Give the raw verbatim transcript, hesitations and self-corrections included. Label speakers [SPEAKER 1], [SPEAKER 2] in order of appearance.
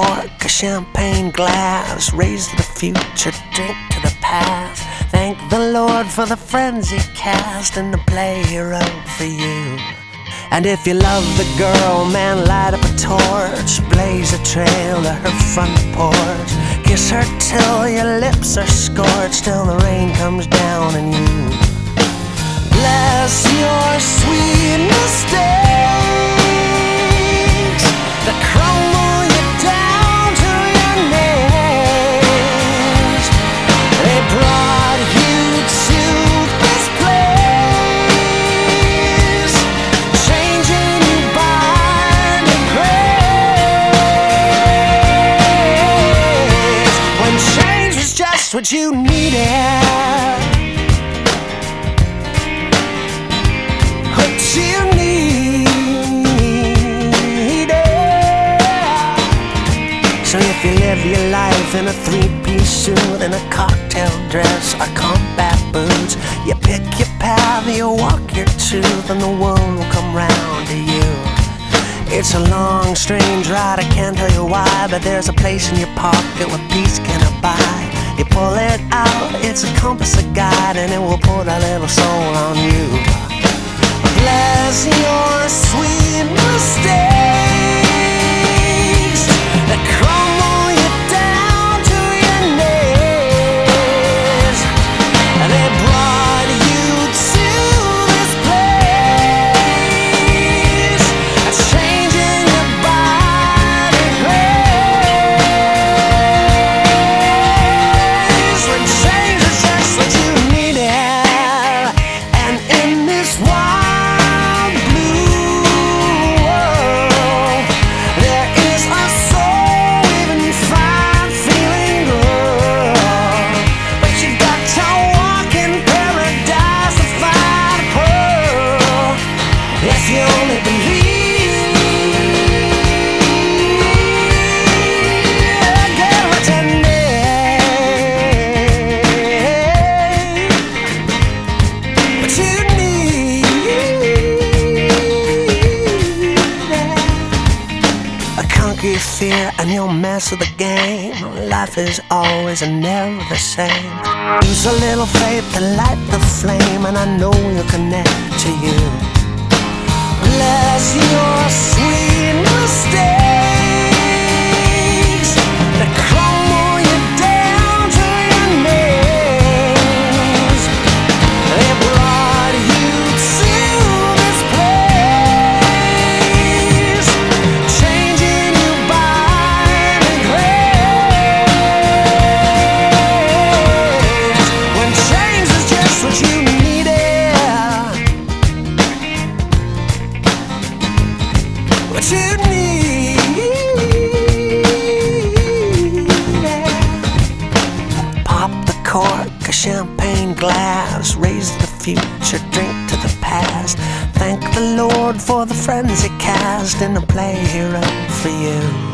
[SPEAKER 1] cork, a champagne glass, raise to the future, drink to the past. Thank the Lord for the friends He cast and the play He wrote for you. And if you love the girl, man, light up a torch, blaze a trail to her front porch. Kiss her till your lips are scorched, till the rain comes down and you bless your sweet mistakes that crumble you down to your knees. They brought you to this place, changing you by the grace, when change was just what you needed. You need it. So if you live your life in a three-piece suit and a cocktail dress or combat boots, you pick your path, you walk your truth, and the world will come round to you. It's a long, strange ride, I can't tell you why, but there's a place in your pocket where peace can abide. You pull it out, it's a compass, a guide, and it will put a little soul on you. Bless your sweet mistakes that crumble you down to your knees. They brought you to this place, that's changing your body grace, when change is just what you needed. And in this wild fear and you'll mess with the game. Life is always and never the same. Use a little faith to light the flame, and I know you'll connect to you. Bless your sweet mistakes that crumble you down to your knees. They brought you to this place, changing you by the grace, when change is just what you needed. What you need. Pop the cork, a champagne glass, raise the future, drink to the past. Thank the Lord for the friends He cast and the play He wrote for you.